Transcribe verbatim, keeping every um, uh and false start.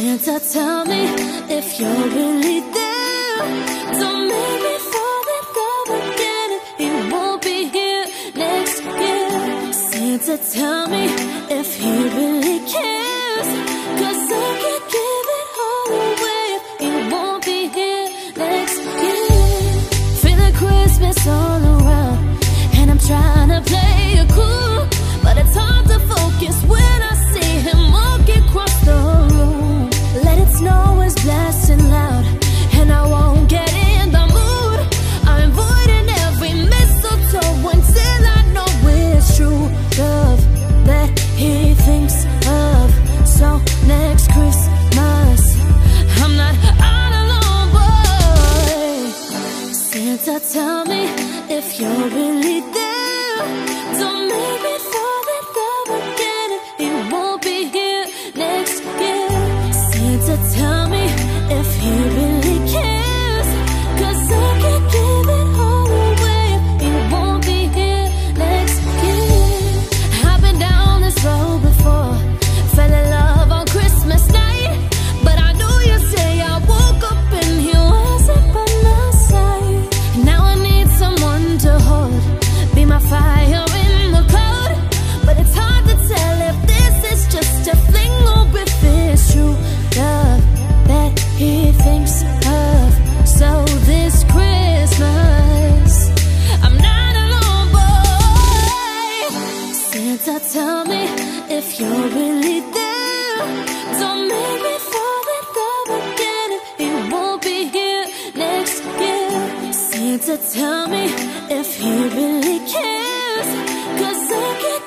Santa, tell me if you're really there. Don't make me fall in love again if he won't be here next year. Santa, tell me if he really cares, 'cause I can't give it all away if he won't be here next year. Feeling Christmas all around, and I'm trying to play it cool, but it's hard to focus when I see him walk across the room. Let it snow is blasting loud, and I won't get in the mood. I'm avoiding every mistletoe until I know it's true love that he thinks of. So next Christmas, I'm not all alone, boy. Santa, tell me if you're really there. Don't make me fall in love again if he won't be here next year. Santa, tell me if he really cares, 'cause I can't give it all away if he won't be here next year. I've been down this road before, fell in love on Christmas night, but I knew you'd say I woke up and he wasn't by my side. Now I need someone to hold, be my fire in the cloud, but it's hard to tell if this is just a fling or if it's true love that he thinks of. So this Christmas, I'm not alone, boy. Santa, tell me if you're really there. Don't make me fall in love again if he won't be here next year. Santa, tell me if he really cares, 'cause I can't